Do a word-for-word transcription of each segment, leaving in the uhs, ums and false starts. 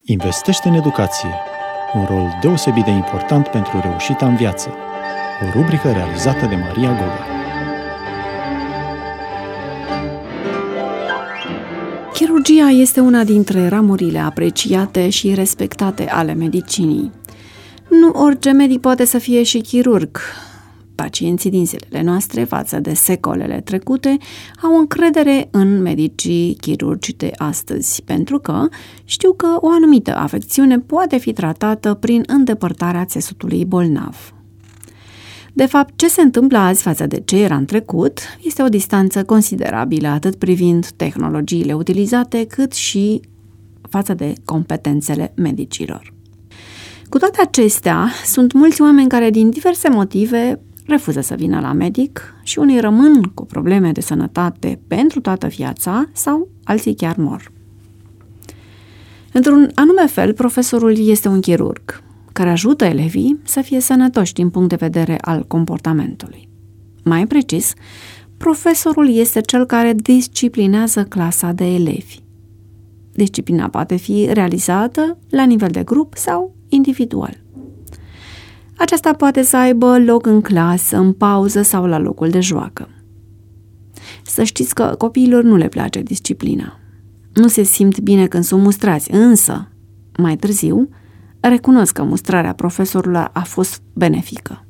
Investește în educație. Un rol deosebit de important pentru reușita în viață. O rubrică realizată de Maria Goga. Chirurgia este una dintre ramurile apreciate și respectate ale medicinii. Nu orice medic poate să fie și chirurg. Pacienții din zilele noastre, față de secolele trecute, au încredere în medicii chirurgi de astăzi, pentru că știu că o anumită afecțiune poate fi tratată prin îndepărtarea țesutului bolnav. De fapt, ce se întâmplă azi față de ce era în trecut este o distanță considerabilă, atât privind tehnologiile utilizate, cât și față de competențele medicilor. Cu toate acestea, sunt mulți oameni care, din diverse motive, refuză să vină la medic și unii rămân cu probleme de sănătate pentru toată viața sau alții chiar mor. Într-un anume fel, profesorul este un chirurg care ajută elevii să fie sănătoși din punct de vedere al comportamentului. Mai precis, profesorul este cel care disciplinează clasa de elevi. Disciplina poate fi realizată la nivel de grup sau individual. Aceasta poate să aibă loc în clasă, în pauză sau la locul de joacă. Să știți că copiilor nu le place disciplina. Nu se simt bine când sunt mustrați, însă, mai târziu, recunosc că mustrarea profesorului a fost benefică.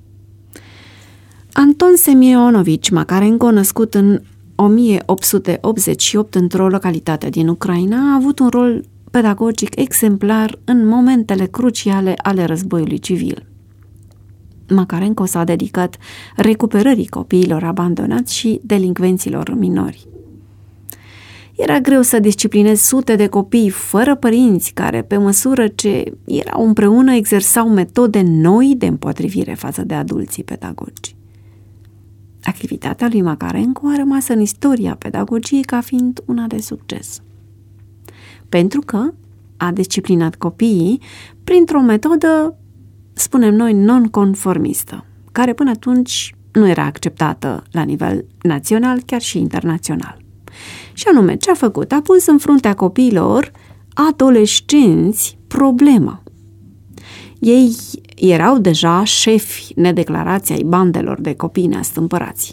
Anton Semionovici Makarenko, născut în o mie opt sute optzeci și opt într-o localitate din Ucraina, a avut un rol pedagogic exemplar în momentele cruciale ale războiului civil. Makarenko s-a dedicat recuperării copiilor abandonați și delincvenților minori. Era greu să disciplinezi sute de copii fără părinți care, pe măsură ce erau împreună, exersau metode noi de împotrivire față de adulții pedagogi. Activitatea lui Makarenko a rămas în istoria pedagogiei ca fiind una de succes. Pentru că a disciplinat copiii printr-o metodă, spunem noi, non-conformistă, care până atunci nu era acceptată la nivel național, chiar și internațional. Și anume, ce a făcut? A pus în fruntea copiilor adolescenți problema. Ei erau deja șefi nedeclarați ai bandelor de copii neastâmpărați.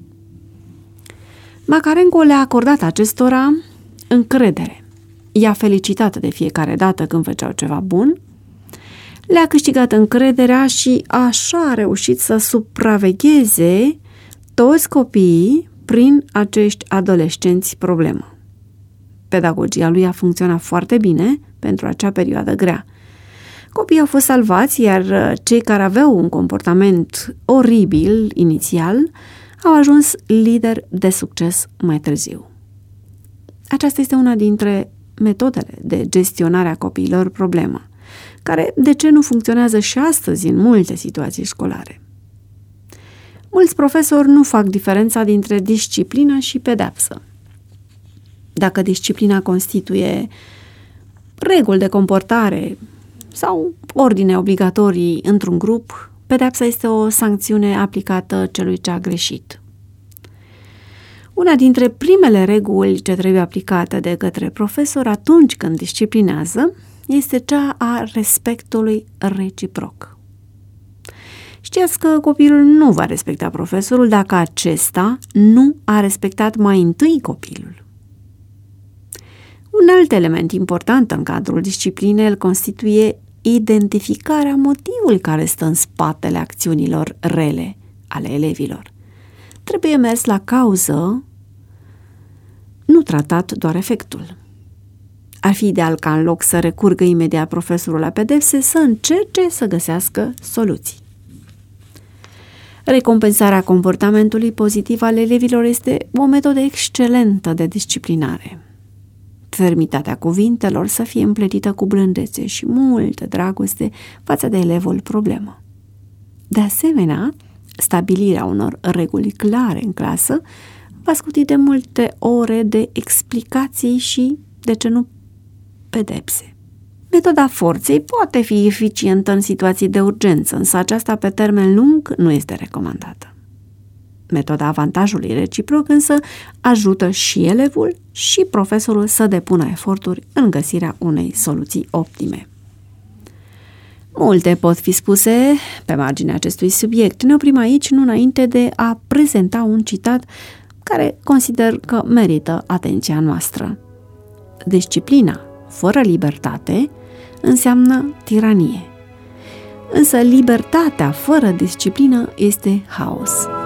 Makarenko le-a acordat acestora încredere. I-a felicitat de fiecare dată când făceau ceva bun, le-a câștigat încrederea și așa a reușit să supravegheze toți copiii prin acești adolescenți problemă. Pedagogia lui a funcționat foarte bine pentru acea perioadă grea. Copiii au fost salvați, iar cei care aveau un comportament oribil inițial au ajuns lideri de succes mai târziu. Aceasta este una dintre metodele de gestionare a copiilor problemă, care de ce nu funcționează și astăzi în multe situații școlare. Mulți profesori nu fac diferența dintre disciplină și pedeapsă. Dacă disciplina constituie reguli de comportare sau ordine obligatorii într-un grup, pedeapsa este o sancțiune aplicată celui ce a greșit. Una dintre primele reguli ce trebuie aplicate de către profesor atunci când disciplinează este cea a respectului reciproc. Știați că copilul nu va respecta profesorul dacă acesta nu a respectat mai întâi copilul. Un alt element important în cadrul disciplinei îl constituie identificarea motivului care stă în spatele acțiunilor rele ale elevilor. Trebuie mers la cauză, nu tratat doar efectul. Ar fi ideal ca în loc să recurgă imediat profesorul la pedepse, să încerce să găsească soluții. Recompensarea comportamentului pozitiv al elevilor este o metodă excelentă de disciplinare. Fermitatea cuvintelor să fie împletită cu blândețe și multă dragoste față de elevul problemă. De asemenea, stabilirea unor reguli clare în clasă va scuti de multe ore de explicații și, de ce nu, pedepse. Metoda forței poate fi eficientă în situații de urgență, însă aceasta pe termen lung nu este recomandată. Metoda avantajului reciproc însă ajută și elevul și profesorul să depună eforturi în găsirea unei soluții optime. Multe pot fi spuse pe marginea acestui subiect. Ne oprim aici, nu înainte de a prezenta un citat care consider că merită atenția noastră. Disciplina fără libertate înseamnă tiranie, însă libertatea fără disciplină este haos.